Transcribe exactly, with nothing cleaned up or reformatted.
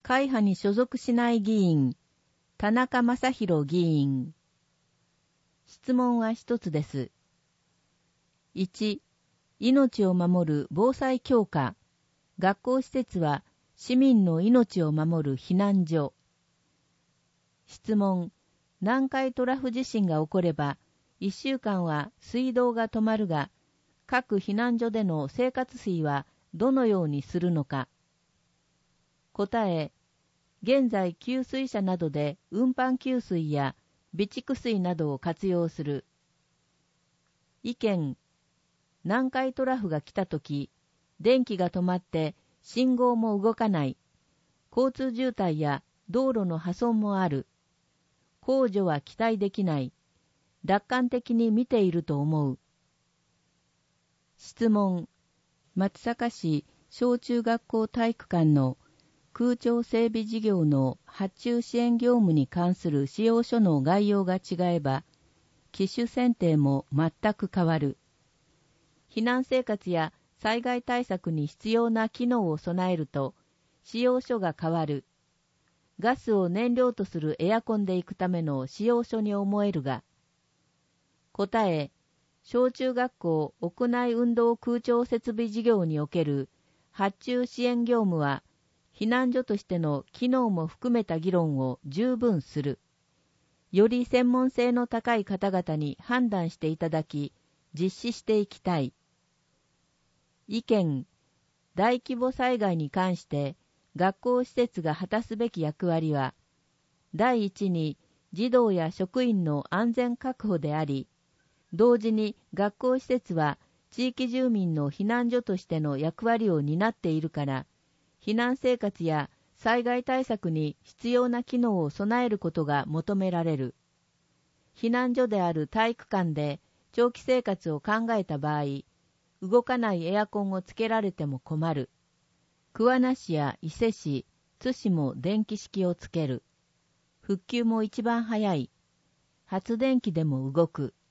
会派に所属しない議員、田中正宏議員。質問は一つです。いち、命を守る防災強化。学校施設は市民の命を守る避難所。質問、南海トラフ地震が起これば、いっしゅうかんは水道が止まるが、各避難所での生活水はどのようにするのか。答え、現在給水車などで運搬給水や備蓄水などを活用する。意見、南海トラフが来たとき、電気が止まって信号も動かない。交通渋滞や道路の破損もある。控除は期待できない。楽観的に見ていると思う。質問、松阪市小中学校体育館の空調整備事業の発注支援業務に関する仕様書の概要が違えば、機種選定も全く変わる。避難生活や災害対策に必要な機能を備えると、仕様書が変わる。ガスを燃料とするエアコンで行くための仕様書に思えるが、答え、小中学校屋内運動空調設備事業における発注支援業務は、避難所としての機能も含めた議論を十分する。より専門性の高い方々に判断していただき、実施していきたい。意見、大規模災害に関して学校施設が果たすべき役割は、第一に児童や職員の安全確保であり、同時に学校施設は地域住民の避難所としての役割を担っているから、避難生活や災害対策に必要な機能を備えることが求められる。避難所である体育館で長期生活を考えた場合、動かないエアコンをつけられても困る。桑名市や伊勢市、津市も電気式をつける。復旧も一番早い。発電機でも動く。